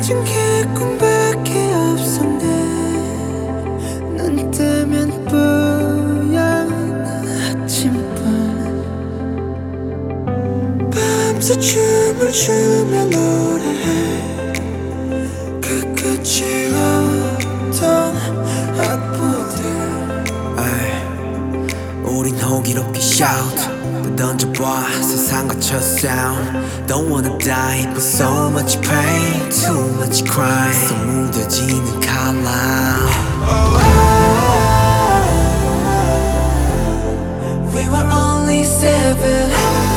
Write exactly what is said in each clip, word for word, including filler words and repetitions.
가진 게 꿈밖에 없었네. 눈 뜨면 뿌연 아침뿐. 밤새 춤을 추며 노래해. 그 끝이 없던 악보들. 우린 호기롭게 shout 던져봐 세상 거쳐 sound. Don't wanna die but so much pain, too much crying. So 무뎌지는 칼라. We were only seven,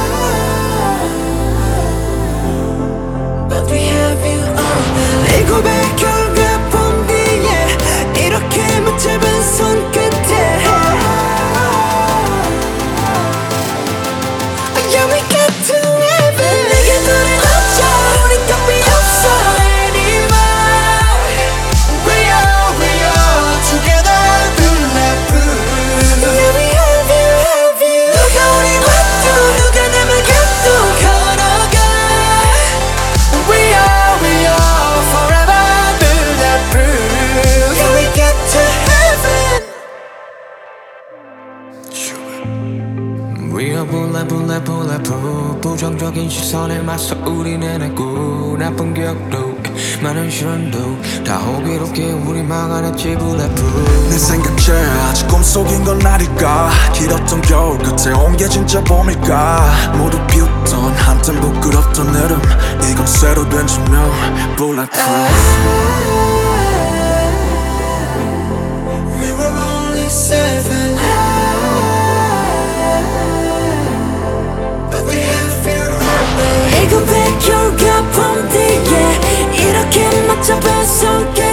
but we have you all now. 이 고백 결과 본 뒤에 이렇게 못 잡은 손끝에 Yeah, we get to heaven. 내게 눈을 감자 우린 답이 없어 anymore. We are, we are together bulletproof. Yeah, we have you, have you. 누가 우리 와도 누가 남을 곁도 걸어가. We are, we are forever bulletproof. Yeah, we get to heaven. We are bullet bullet bulletproof. 부정적인 시선에 맞서 우린 해냈고 나쁜 기억도 많은 시련도 다 호기롭게 우리 막아냈지 bulletproof. 내 생각제 아직 꿈속인 건 아닐까. 길었던 겨울 끝에 온 게 진짜 봄일까. 모두 비웃던 한땐 부끄럽던 이름 이건 새로 된 조명 bulletproof. We were only seven, but we have you now. 이 고백 결과 본 뒤에 이렇게 못 잡은 손끝에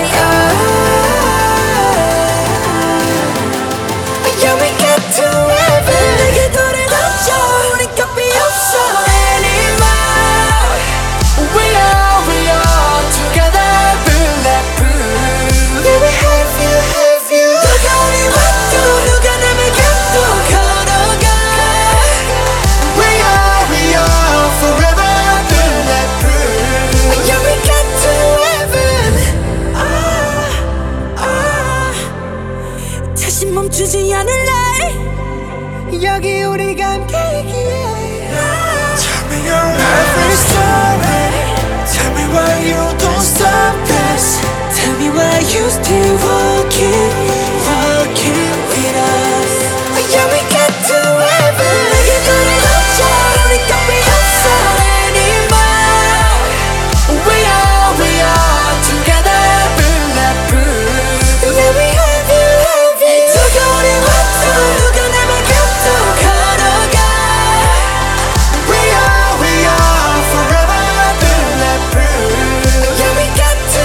Yeah, we get to heaven. 내게 눈을 감자 우린 겁이 없어 anymore. We are, we are together bulletproof. Yeah, we have you, have you. 누가 우리 와도 누가 남을 곁도 걸어가. We are, we are forever bulletproof. Yeah, we get to heaven. 아, 아. 다시 멈추지 않을래. 여기 우리가 함께이기에. Tell me your every story. Tell me why you don't stop this. Tell me why you still walking, walking with us. Yeah, we get to heaven. 내게 눈을 감자 우린 겁이 없어 anymore. We are, we are together bulletproof. Yeah, we have you, have you. 누가 우리 와도 누가 남을 곁도 걸어가. We are, we are forever bulletproof. Yeah, we get to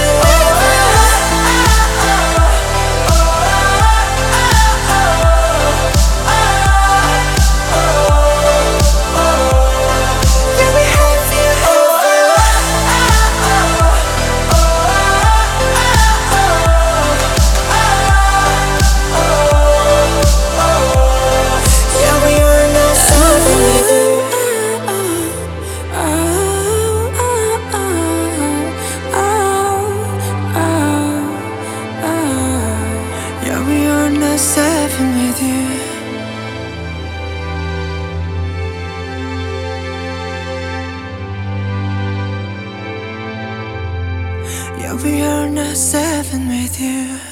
seven with you. Yeah, we are not seven with you.